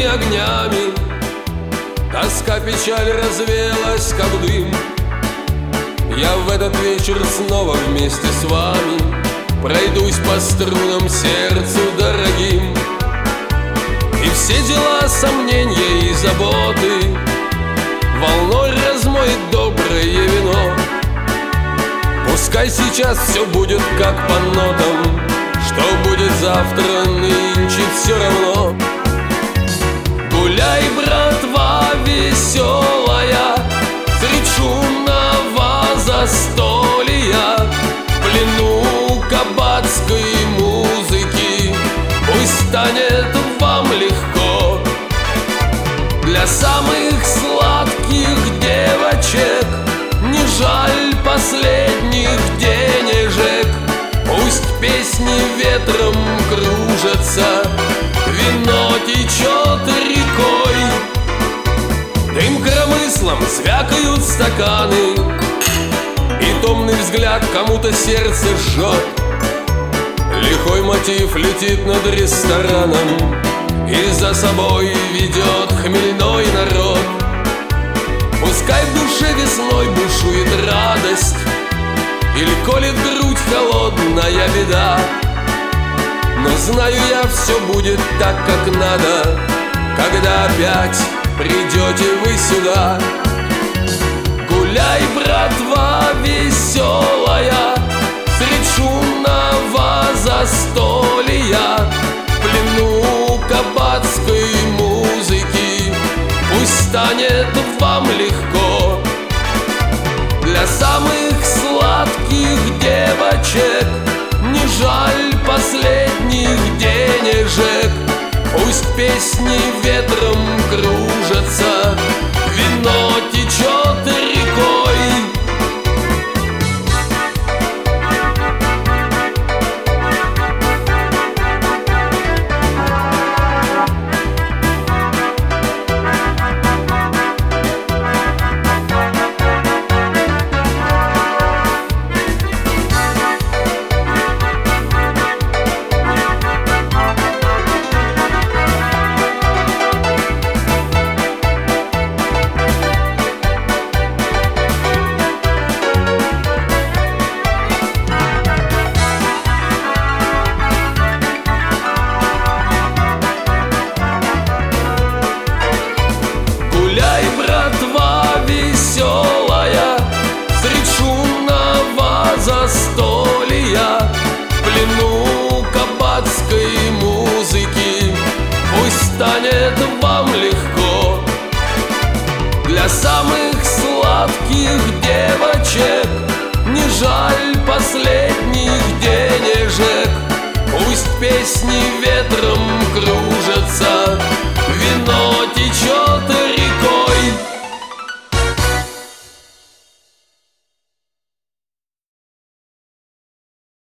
огнями. Тоска, печаль развеялась, как дым. Я в этот вечер снова вместе с вами пройдусь по струнам сердцу дорогим. И все дела, сомнения и заботы волной размоет доброе вино. Пускай сейчас все будет как по нотам, что будет завтра, нынче все равно. Гуляй, братва веселая, средь шумного застолья, в плену кабацкой музыки. Пусть станет вам легко. Для самых сладких девочек не жаль последних денежек. Пусть песни ветром кружатся, вино течет рекой. Дым коромыслом звякают стаканы, и томный взгляд кому-то сердце жжет. Лихой мотив летит над рестораном и за собой ведет хмельной народ. Пускай в душе весной бушует радость или колет грудь холодная беда, но знаю я, все будет так, как надо, когда опять придете вы сюда. Гуляй, братва веселая, средь шумного застолья, в плену кабацкой музыки. Пусть станет вам легко. Для самых сладких девочек не жаль последних денежек. Пусть песни ветром кружатся, вино течет рекой. Застолья, в плену кабацкой музыки. Пусть станет вам легко. Для самых сладких девочек не жаль последних денежек. Пусть песни